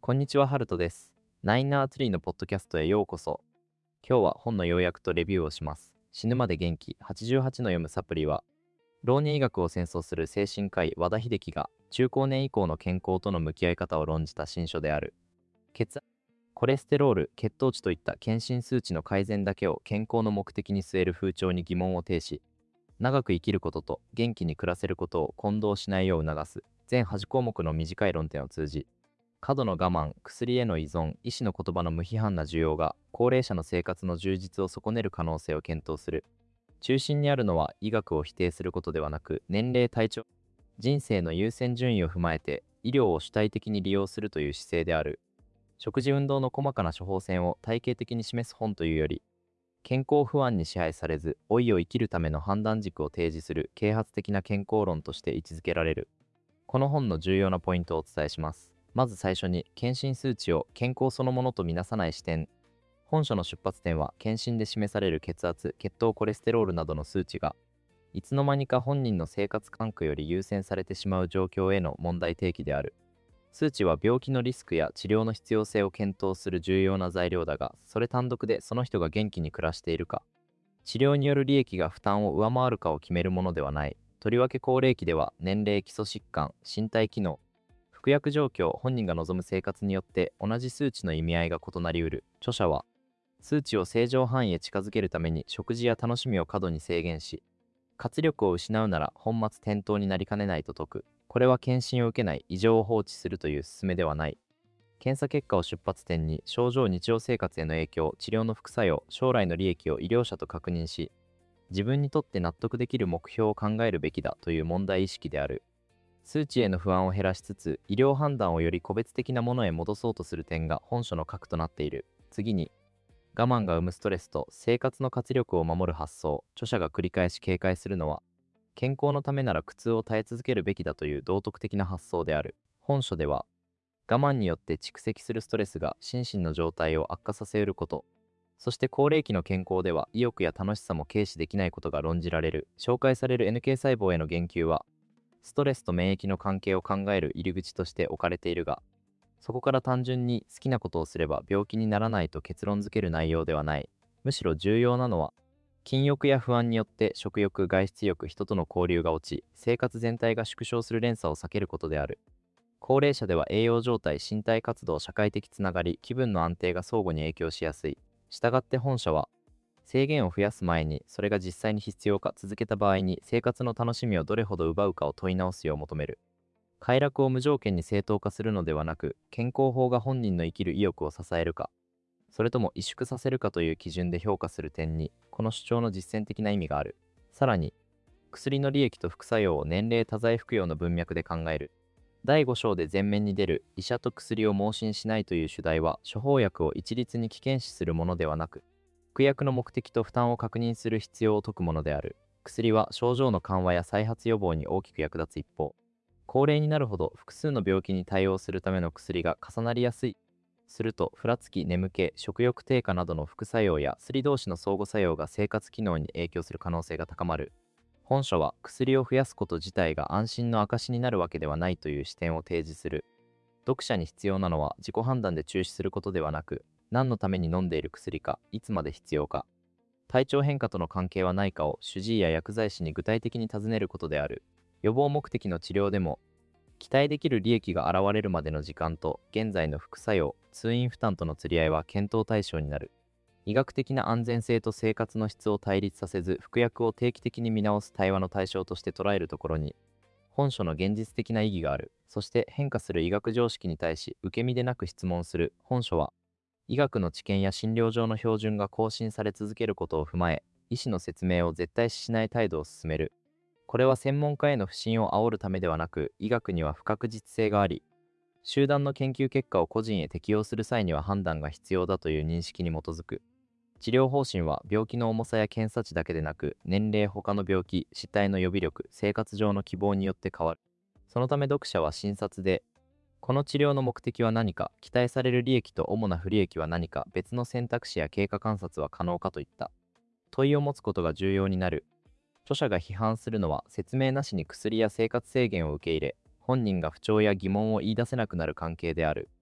こんにちは、ハルトです。ナインナーツリーのポッドキャストへようこそ。今日は本の要約とレビューをします。死ぬまで元気88の読むサプリは、老年医学を戦争する精神科医和田秀樹が中高年以降の健康との向き合い方を論じた新書である。血圧、コレステロール、血糖値といった検診数値の改善だけを健康の目的に据える風潮に疑問を呈し、長く生きることと元気に暮らせることを混同しないよう促す全8項目の短い論点を通じ、過度の我慢、薬への依存、医師の言葉の無批判な需要が高齢者の生活の充実を損ねる可能性を検討する。中心にあるのは医学を否定することではなく、年齢、体調、人生の優先順位を踏まえて医療を主体的に利用するという姿勢である。食事運動の細かな処方箋を体系的に示す本というより、健康不安に支配されず、老いを生きるための判断軸を提示する啓発的な健康論として位置づけられる。この本の重要なポイントをお伝えします。まず最初に、検診数値を健康そのものとみなさない視点。本書の出発点は、検診で示される血圧、血糖コレステロールなどの数値が、いつの間にか本人の生活環境より優先されてしまう状況への問題提起である。数値は病気のリスクや治療の必要性を検討する重要な材料だが、それ単独でその人が元気に暮らしているか、治療による利益が負担を上回るかを決めるものではない。とりわけ高齢期では、年齢、基礎疾患、身体機能、服薬状況、本人が望む生活によって同じ数値の意味合いが異なりうる。著者は、数値を正常範囲へ近づけるために食事や楽しみを過度に制限し、活力を失うなら本末転倒になりかねないと説く。これは検診を受けない、異常を放置するという勧めではない。検査結果を出発点に、症状、日常生活への影響、治療の副作用、将来の利益を医療者と確認し、自分にとって納得できる目標を考えるべきだという問題意識である。数値への不安を減らしつつ、医療判断をより個別的なものへ戻そうとする点が本書の核となっている。次に、我慢が生むストレスと生活の活力を守る発想。著者が繰り返し警戒するのは、健康のためなら苦痛を耐え続けるべきだという道徳的な発想である。本書では、我慢によって蓄積するストレスが心身の状態を悪化させること、そして高齢期の健康では意欲や楽しさも軽視できないことが論じられる。紹介される NK 細胞への言及は、ストレスと免疫の関係を考える入り口として置かれているが、そこから単純に好きなことをすれば病気にならないと結論づける内容ではない。むしろ重要なのは、禁欲や不安によって食欲、外出欲、人との交流が落ち、生活全体が縮小する連鎖を避けることである。高齢者では栄養状態、身体活動、社会的つながり、気分の安定が相互に影響しやすい。したがって本書は、制限を増やす前に、それが実際に必要か続けた場合に生活の楽しみをどれほど奪うかを問い直すよう求める。快楽を無条件に正当化するのではなく、健康法が本人の生きる意欲を支えるか、それとも萎縮させるかという基準で評価する点に、この主張の実践的な意味がある。さらに、薬の利益と副作用を年齢多剤服用の文脈で考える。第5章で前面に出る医者と薬を盲信しないという主題は、処方薬を一律に危険視するものではなく、服薬の目的と負担を確認する必要を説くものである。薬は症状の緩和や再発予防に大きく役立つ一方、高齢になるほど複数の病気に対応するための薬が重なりやすい。すると、ふらつき、眠気、食欲低下などの副作用や薬同士の相互作用が生活機能に影響する可能性が高まる。本書は薬を増やすこと自体が安心の証になるわけではないという視点を提示する。読者に必要なのは自己判断で中止することではなく、何のために飲んでいる薬か、いつまで必要か、体調変化との関係はないかを主治医や薬剤師に具体的に尋ねることである。予防目的の治療でも、期待できる利益が現れるまでの時間と現在の副作用、通院負担との釣り合いは検討対象になる。医学的な安全性と生活の質を対立させず、服薬を定期的に見直す対話の対象として捉えるところに、本書の現実的な意義がある。そして変化する医学常識に対し受け身でなく質問する。本書は、医学の知見や診療上の標準が更新され続けることを踏まえ、医師の説明を絶対視しない態度を進める。これは専門家への不信を煽るためではなく、医学には不確実性があり、集団の研究結果を個人へ適用する際には判断が必要だという認識に基づく。治療方針は病気の重さや検査値だけでなく、年齢、他の病気、死体の予備力、生活上の希望によって変わる。そのため読者は診察で、この治療の目的は何か、期待される利益と主な不利益は何か、別の選択肢や経過観察は可能かといった問いを持つことが重要になる。著者が批判するのは、説明なしに薬や生活制限を受け入れ、本人が不調や疑問を言い出せなくなる関係である。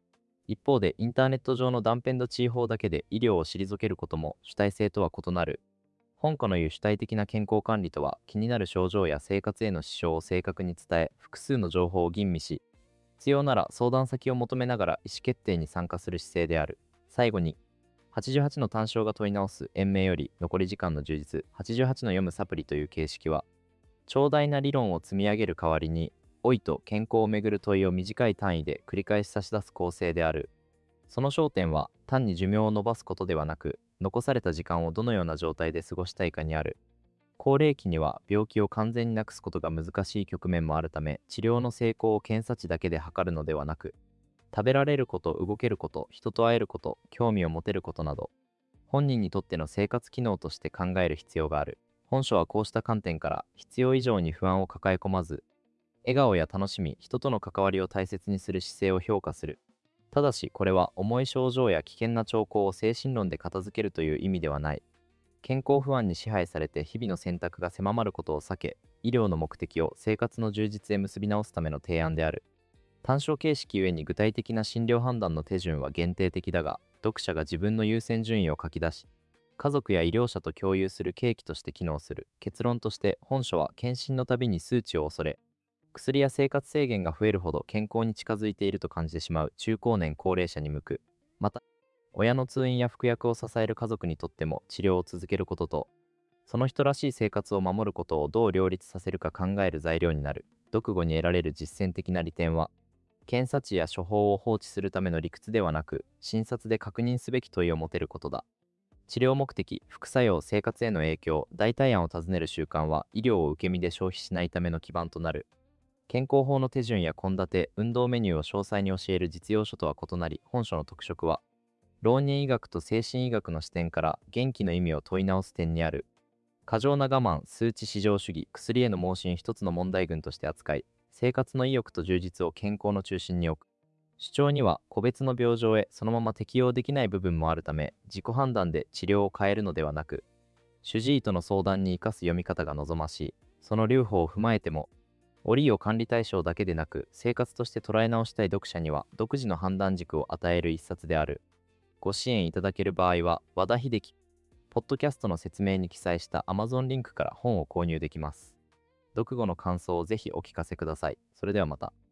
一方で、インターネット上の断片と地位法だけで医療を退けることも主体性とは異なる。本科の言う主体的な健康管理とは、気になる症状や生活への支障を正確に伝え、複数の情報を吟味し、必要なら相談先を求めながら意思決定に参加する姿勢である。最後に、88の単焦が問い直す延命より残り時間の充実、88の読むサプリという形式は、長大な理論を積み上げる代わりに、老いと健康をめぐる問いを短い単位で繰り返し差し出す構成である。その焦点は単に寿命を延ばすことではなく、残された時間をどのような状態で過ごしたいかにある。高齢期には病気を完全になくすことが難しい局面もあるため、治療の成功を検査値だけで測るのではなく、食べられること、動けること、人と会えること、興味を持てることなど、本人にとっての生活機能として考える必要がある。本書はこうした観点から、必要以上に不安を抱え込まず、笑顔や楽しみ、人との関わりを大切にする姿勢を評価する。ただし、これは重い症状や危険な兆候を精神論で片付けるという意味ではない。健康不安に支配されて日々の選択が狭まることを避け、医療の目的を生活の充実へ結び直すための提案である。単焦形式ゆえに具体的な診療判断の手順は限定的だが、読者が自分の優先順位を書き出し、家族や医療者と共有する契機として機能する。結論として、本書は検診のたびに数値を恐れ、薬や生活制限が増えるほど健康に近づいていると感じてしまう中高年高齢者に向く。また、親の通院や服薬を支える家族にとっても治療を続けることと、その人らしい生活を守ることをどう両立させるか考える材料になる。読後に得られる実践的な利点は、検査値や処方を放置するための理屈ではなく、診察で確認すべき問いを持てることだ。治療目的、副作用、生活への影響、代替案を尋ねる習慣は、医療を受け身で消費しないための基盤となる。健康法の手順や献立、運動メニューを詳細に教える実用書とは異なり、本書の特色は、老人医学と精神医学の視点から元気の意味を問い直す点にある。過剰な我慢、数値至上主義、薬への盲信一つの問題群として扱い、生活の意欲と充実を健康の中心に置く。主張には個別の病状へそのまま適用できない部分もあるため、自己判断で治療を変えるのではなく、主治医との相談に生かす読み方が望ましい。その留保を踏まえても、折りを管理対象だけでなく、生活として捉え直したい読者には独自の判断軸を与える一冊である。ご支援いただける場合は、和田秀樹、ポッドキャストの説明に記載した Amazon リンクから本を購入できます。読後の感想をぜひお聞かせください。それではまた。